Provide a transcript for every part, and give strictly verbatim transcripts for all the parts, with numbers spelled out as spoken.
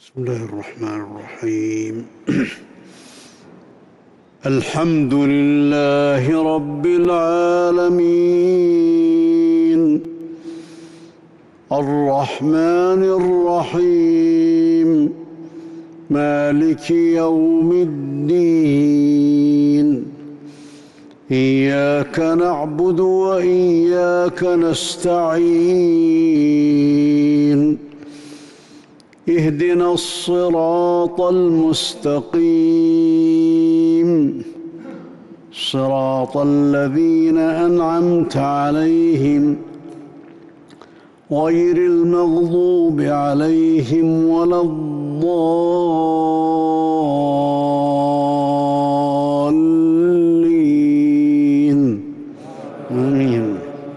بسم الله الرحمن الرحيم. الحمد لله رب العالمين الرحمن الرحيم مالك يوم الدين إياك نعبد وإياك نستعين اهدنا الصراط المستقيم صراط الذين أنعمت عليهم غير المغضوب عليهم ولا الضالين آمين.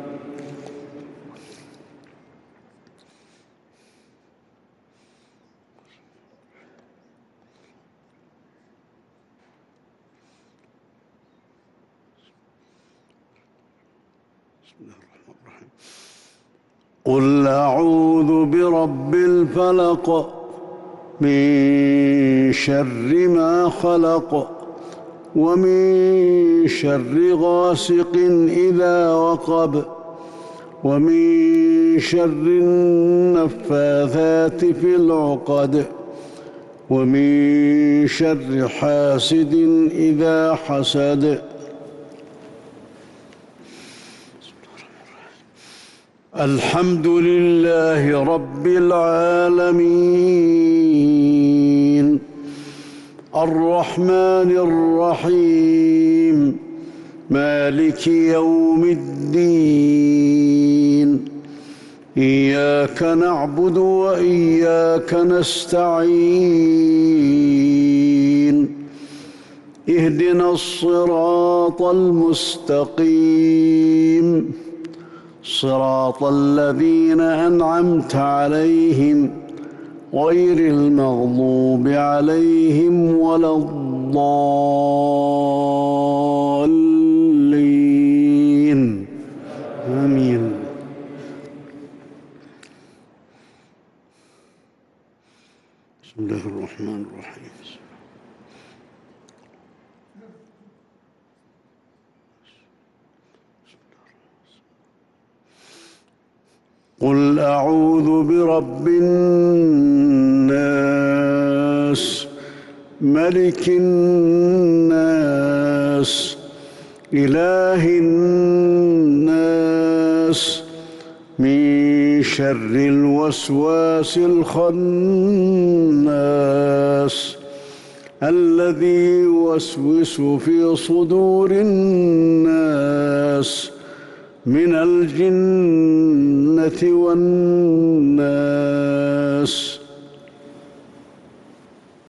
قل أعوذ برب الفلق من شر ما خلق ومن شر غاسق إذا وقب ومن شر النفاثات في العقد ومن شر حاسد إذا حسد. الحمد لله رب العالمين الرحمن الرحيم مالك يوم الدين إياك نعبد وإياك نستعين اهدنا الصراط المستقيم صراط الذين أنعمت عليهم غير المغضوب عليهم ولا الضالين آمين. بسم الله الرحمن الرحيم. قل أعوذ برب الناس ملك الناس إله الناس من شر الوسواس الخناس الذي يوسوس في صدور الناس من الجنة والناس.